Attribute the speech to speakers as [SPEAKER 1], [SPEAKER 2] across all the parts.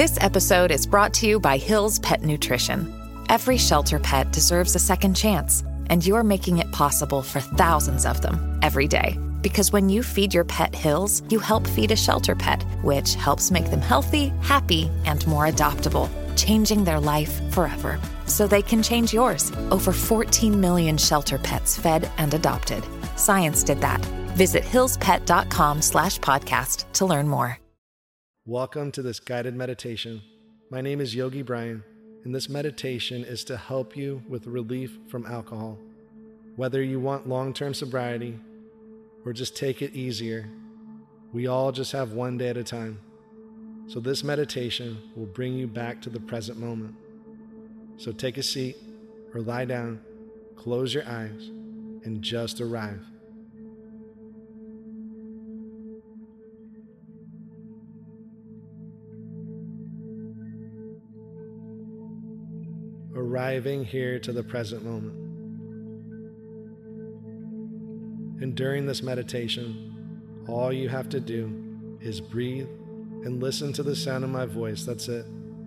[SPEAKER 1] This episode is brought to you by Hill's Pet Nutrition. Every shelter pet deserves a second chance, and you're making it possible for thousands of them every day. Because when you feed your pet Hill's, you help feed a shelter pet, which helps make them healthy, happy, and more adoptable, changing their life forever. So they can change yours. Over 14 million shelter pets fed and adopted. Science did that. Visit hillspet.com/podcast to learn more.
[SPEAKER 2] Welcome to this guided meditation. My name is Yogi Brian, and this meditation is to help you with relief from alcohol. Whether you want long-term sobriety or just take it easier, we all just have one day at a time. So this meditation will bring you back to the present moment. So take a seat or lie down, close your eyes, and just arrive. Arriving here to the present moment. And during this meditation, all you have to do is breathe and listen to the sound of my voice. That's it.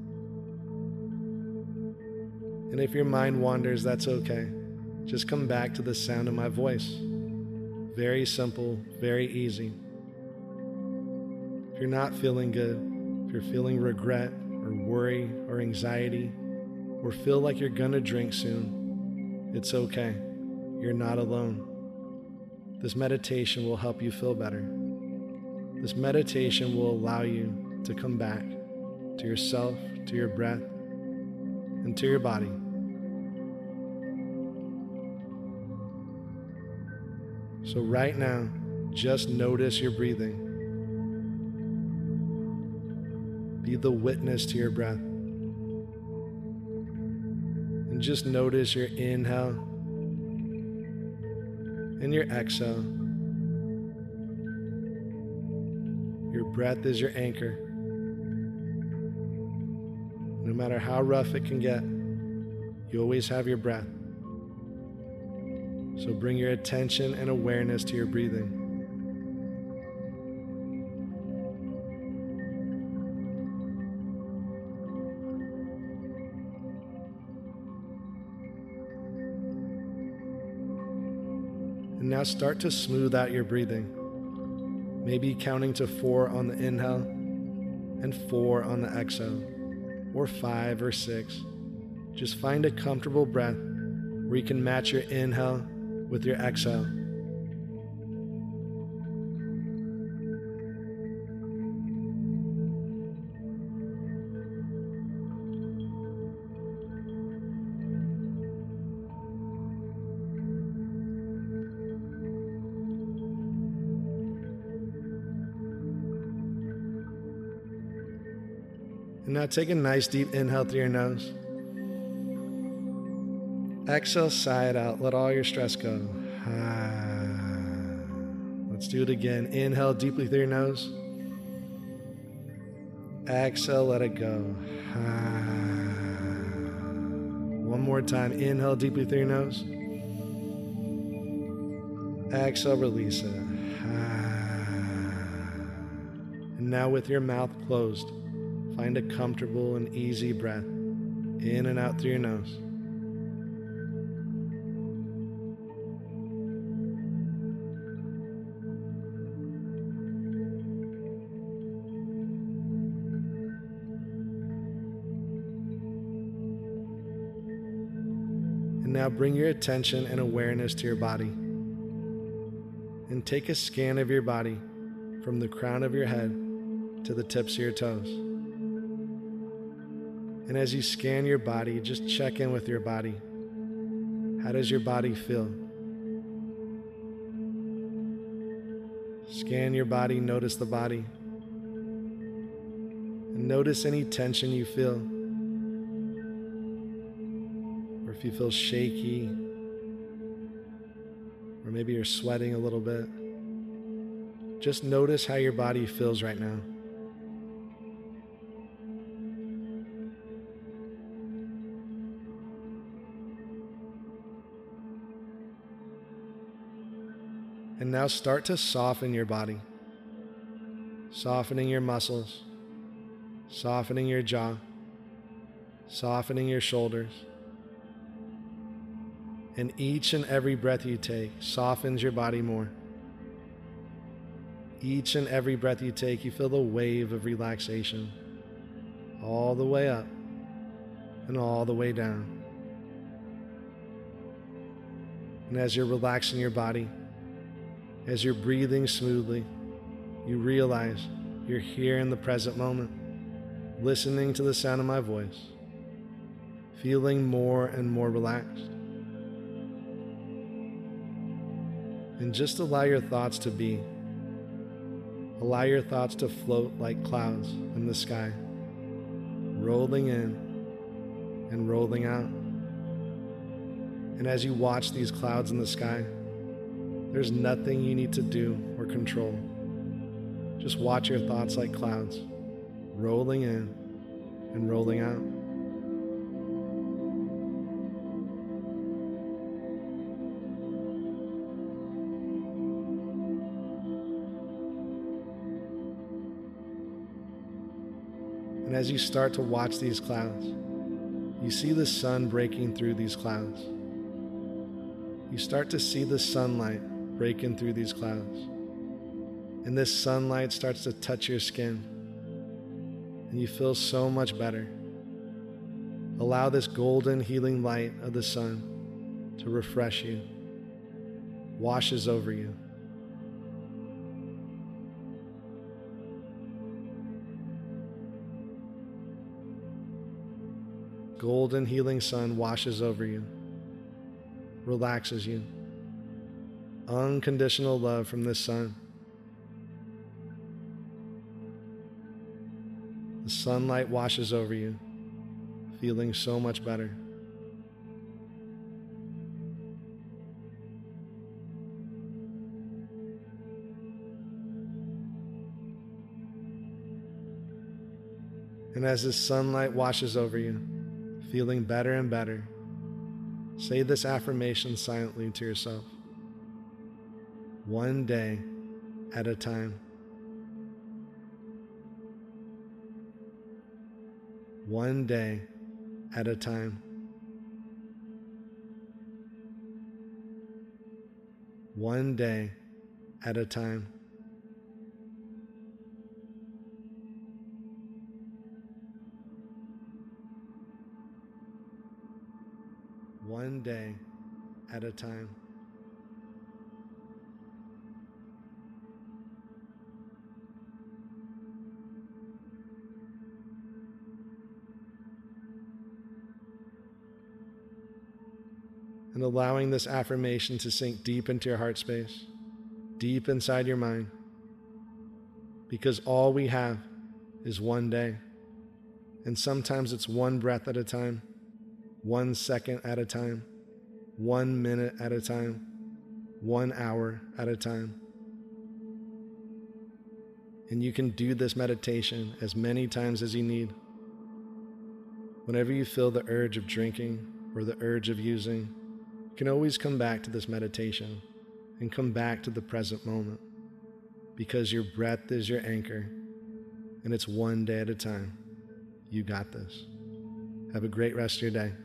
[SPEAKER 2] And if your mind wanders, that's okay. Just come back to the sound of my voice. Very simple, very easy. If you're not feeling good, if you're feeling regret or worry or anxiety, or feel like you're gonna drink soon, it's okay. You're not alone. This meditation will help you feel better. This meditation will allow you to come back to yourself, to your breath, and to your body. So right now, just notice your breathing. Be the witness to your breath. And just notice your inhale and your exhale. Your breath is your anchor. No matter how rough it can get, you always have your breath. So bring your attention and awareness to your breathing. And now start to smooth out your breathing. Maybe counting to 4 on the inhale and 4 on the exhale, or 5 or 6. Just find a comfortable breath where you can match your inhale with your exhale. And now take a nice deep inhale through your nose. Exhale, sigh it out. Let all your stress go. Let's do it again. Inhale deeply through your nose. Exhale, let it go. One more time. Inhale deeply through your nose. Exhale, release it. And now with your mouth closed, find a comfortable and easy breath in and out through your nose. And now bring your attention and awareness to your body. And take a scan of your body from the crown of your head to the tips of your toes. And as you scan your body, just check in with your body. How does your body feel? Scan your body, notice the body. And notice any tension you feel. Or if you feel shaky, or maybe you're sweating a little bit. Just notice how your body feels right now. And now start to soften your body, softening your muscles, softening your jaw, softening your shoulders. And each and every breath you take softens your body more. Each and every breath you take, you feel the wave of relaxation all the way up and all the way down. And as you're relaxing your body, as you're breathing smoothly, you realize you're here in the present moment, listening to the sound of my voice, feeling more and more relaxed. And just allow your thoughts to be. Allow your thoughts to float like clouds in the sky, rolling in and rolling out. And as you watch these clouds in the sky, there's nothing you need to do or control. Just watch your thoughts like clouds, rolling in and rolling out. And as you start to watch these clouds, you see the sun breaking through these clouds. You start to see the sunlight breaking through these clouds. And this sunlight starts to touch your skin. And you feel so much better. Allow this golden healing light of the sun to refresh you, washes over you. Golden healing sun washes over you, relaxes you. Unconditional love from this sun. The sunlight washes over you, feeling so much better. And as this sunlight washes over you, feeling better and better, say this affirmation silently to yourself. One day at a time. One day at a time. One day at a time. One day at a time. And allowing this affirmation to sink deep into your heart space, deep inside your mind, because all we have is one day. And sometimes it's one breath at a time, 1 second at a time, 1 minute at a time, 1 hour at a time. And you can do this meditation as many times as you need. Whenever you feel the urge of drinking or the urge of using, you can always come back to this meditation and come back to the present moment, because your breath is your anchor and it's one day at a time. You got this. Have a great rest of your day.